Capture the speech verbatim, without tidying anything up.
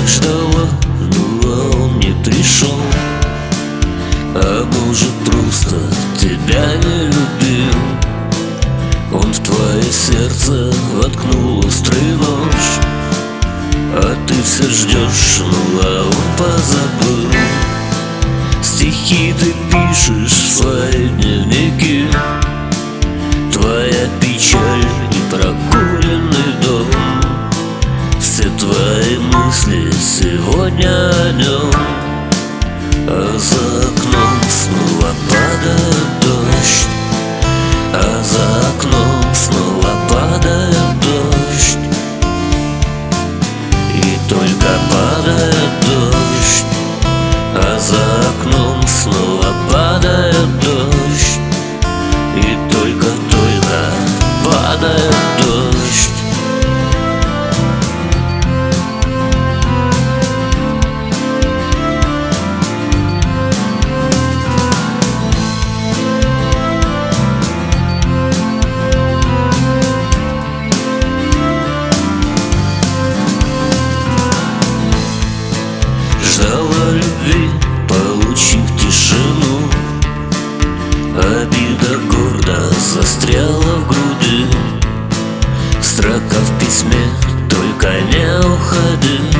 так ждала, но он не пришел. А может, просто тебя не любил. Он в твое сердце воткнул острый нож, а ты все ждешь, ну а он позабыл. Стихи ты пишешь в свои дневники, твоя печаль и прокуренный дом. Все твои мысли сегодня о нем, а за окном снова падает дождь, а за окном снова падает дождь. И только падает дождь, а за окном снова падает дождь. И только-только падает дождь. Ждала любви, получив тишину. Обида гордо застряла в груди. Строка в письме, только не уходи.